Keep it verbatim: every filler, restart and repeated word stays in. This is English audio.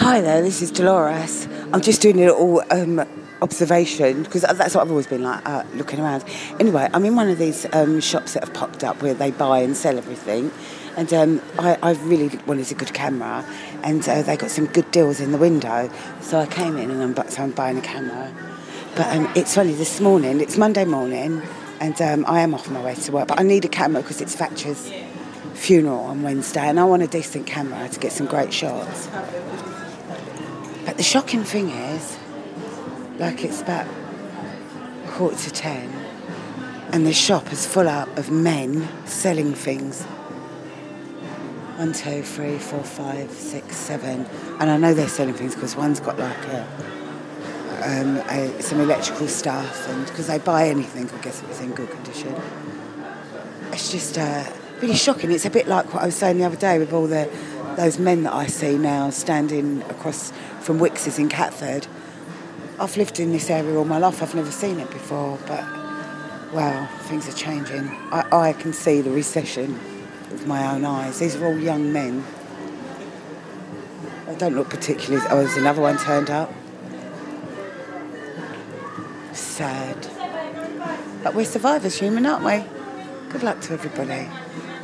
Hi there, this is Dolores. I'm just doing a little um, observation because that's what I've always been like, uh, looking around. Anyway, I'm in one of these um, shops that have popped up where they buy and sell everything, and um, I, I really wanted a good camera, and uh, they got some good deals in the window, so I came in and I'm, bu- so I'm buying a camera. But um, it's funny, this morning, it's Monday morning, and um, I am off my way to work, but I need a camera because it's Thatcher's funeral on Wednesday, and I want a decent camera to get some great shots. But the shocking thing is, like it's about quarter to ten, and the shop is full up of men selling things. One, two, three, four, five, six, seven. And I know they're selling things because one's got like a, um, a, some electrical stuff, and because they buy anything, I guess it was in good condition. It's just uh, really shocking. It's a bit like what I was saying the other day with all the those men that I see now standing across from Wicks's in Catford. I've lived in this area all my life. I've never seen it before, but wow, things are changing. I, I can see the recession with my own eyes. These are all young men. They don't look particularly... Oh, there's another one turned up. Sad. But we're survivors, human, aren't we? Good luck to everybody.